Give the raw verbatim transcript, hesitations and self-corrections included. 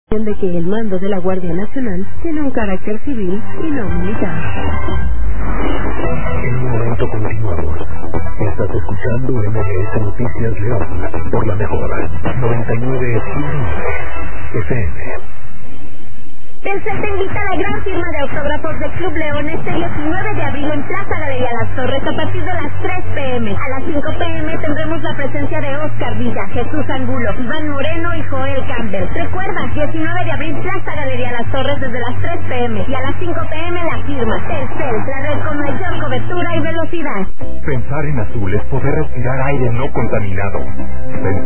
de que el mando de la Guardia Nacional tiene un carácter civil y no militar. En un momento continuador, estás escuchando M B S Noticias León por la mejor noventa y nueve punto nueve F M. Telcel te invita a la gran firma de autógrafos de Club León este diecinueve de abril en Plaza Galería Las Torres a partir de las tres pm. A las cinco pm tendremos la presencia de Oscar Villa, Jesús Angulo, Iván Moreno y Joel Campbell. Recuerda, diecinueve de abril, Plaza Galería Las Torres desde las tres pm y a las cinco pm la firma. Telcel, la red con mayor cobertura y velocidad. Pensar en azul es poder respirar aire no contaminado.